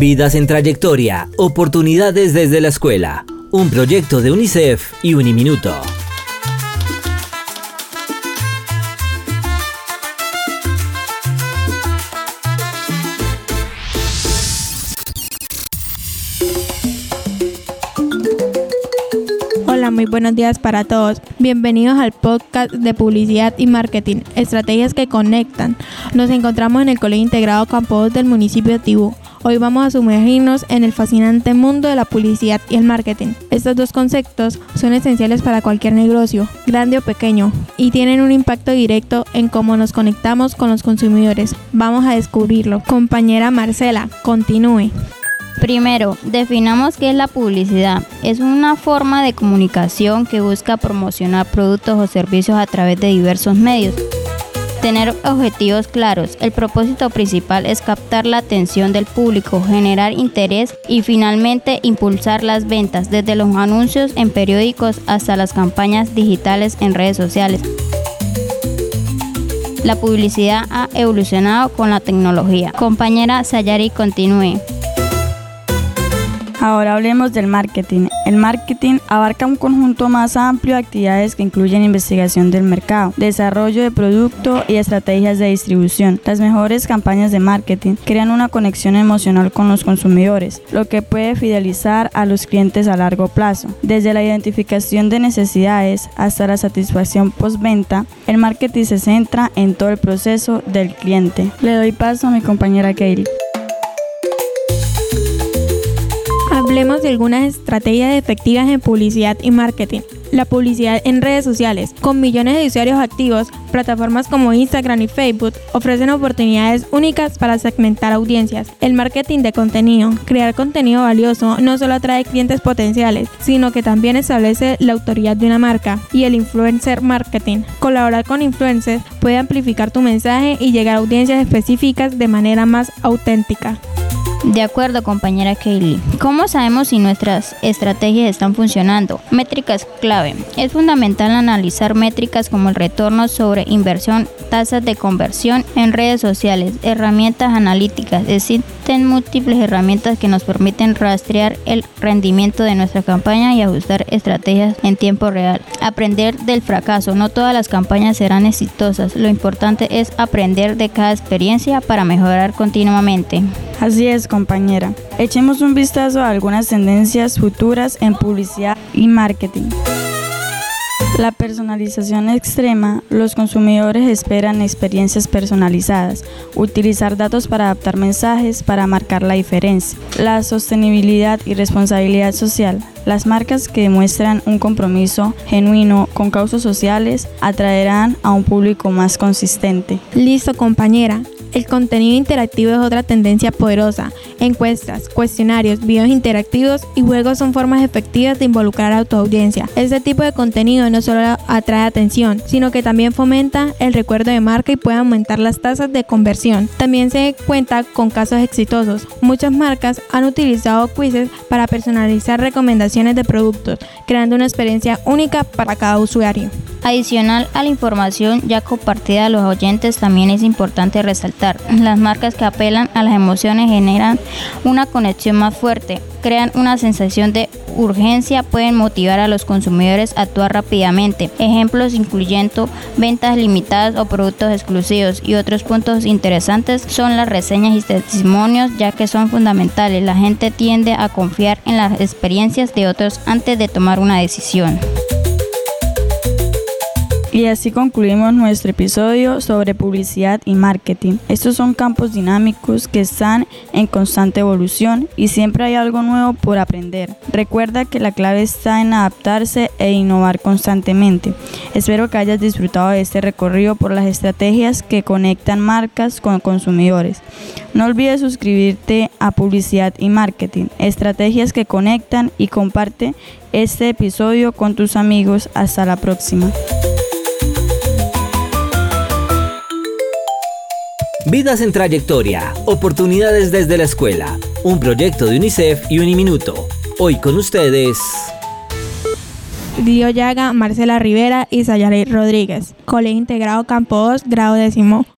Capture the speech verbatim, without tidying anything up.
Vidas en trayectoria, oportunidades desde la escuela. Un proyecto de UNICEF y Uniminuto. Hola, muy buenos días para todos. Bienvenidos al podcast de Publicidad y Marketing, estrategias que conectan. Nos encontramos en el Colegio Integrado Campo dos del municipio de Tibú. Hoy vamos a sumergirnos en el fascinante mundo de la publicidad y el marketing. Estos dos conceptos son esenciales para cualquier negocio, grande o pequeño, y tienen un impacto directo en cómo nos conectamos con los consumidores. Vamos a descubrirlo. Compañera Marcela, continúe. Primero, definamos qué es la publicidad. Es una forma de comunicación que busca promocionar productos o servicios a través de diversos medios. Tener objetivos claros. El propósito principal es captar la atención del público, generar interés y finalmente impulsar las ventas, desde los anuncios en periódicos hasta las campañas digitales en redes sociales. La publicidad ha evolucionado con la tecnología. Compañera Sayari, continúe. Ahora hablemos del marketing. El marketing abarca un conjunto más amplio de actividades que incluyen investigación del mercado, desarrollo de producto y estrategias de distribución. Las mejores campañas de marketing crean una conexión emocional con los consumidores, lo que puede fidelizar a los clientes a largo plazo. Desde la identificación de necesidades hasta la satisfacción postventa, el marketing se centra en todo el proceso del cliente. Le doy paso a mi compañera Katie. Hablemos de algunas estrategias efectivas en publicidad y marketing. La publicidad en redes sociales. Con millones de usuarios activos, plataformas como Instagram y Facebook ofrecen oportunidades únicas para segmentar audiencias. El marketing de contenido. Crear contenido valioso no solo atrae clientes potenciales, sino que también establece la autoridad de una marca. Y el influencer marketing. Colaborar con influencers puede amplificar tu mensaje y llegar a audiencias específicas de manera más auténtica. De acuerdo, compañera Kaylee. ¿Cómo sabemos si nuestras estrategias están funcionando? Métricas clave. Es fundamental analizar métricas como el retorno sobre inversión, tasas de conversión en redes sociales, herramientas analíticas. Existen múltiples herramientas que nos permiten rastrear el rendimiento de nuestra campaña y ajustar estrategias en tiempo real. Aprender del fracaso. No todas las campañas serán exitosas. Lo importante es aprender de cada experiencia para mejorar continuamente. Así es, compañera. Echemos un vistazo a algunas tendencias futuras en publicidad y marketing. La personalización extrema. Los consumidores esperan experiencias personalizadas, utilizar datos para adaptar mensajes para marcar la diferencia. La sostenibilidad y responsabilidad social. Las marcas que demuestran un compromiso genuino con causas sociales atraerán a un público más consistente. Listo, compañera. El contenido interactivo es otra tendencia poderosa. Encuestas, cuestionarios, videos interactivos y juegos son formas efectivas de involucrar a tu audiencia. Este tipo de contenido no solo atrae atención, sino que también fomenta el recuerdo de marca y puede aumentar las tasas de conversión. También se cuenta con casos exitosos. Muchas marcas han utilizado quizzes para personalizar recomendaciones de productos, creando una experiencia única para cada usuario. Adicional a la información ya compartida a los oyentes, también es importante resaltar: las marcas que apelan a las emociones generan una conexión más fuerte, crean una sensación de urgencia, pueden motivar a los consumidores a actuar rápidamente. Ejemplos incluyendo ventas limitadas o productos exclusivos. Y otros puntos interesantes son las reseñas y testimonios, ya que son fundamentales. La gente tiende a confiar en las experiencias de otros antes de tomar una decisión. Y así concluimos nuestro episodio sobre publicidad y marketing. Estos son campos dinámicos que están en constante evolución y siempre hay algo nuevo por aprender. Recuerda que la clave está en adaptarse e innovar constantemente. Espero que hayas disfrutado de este recorrido por las estrategias que conectan marcas con consumidores. No olvides suscribirte a Publicidad y Marketing, estrategias que conectan, y comparte este episodio con tus amigos. Hasta la próxima. Vidas en trayectoria, oportunidades desde la escuela. Un proyecto de UNICEF y Uniminuto. Hoy con ustedes... Dio Llaga, Marcela Rivera y Sayari Rodríguez. Colegio Integrado Campo dos, grado décimo.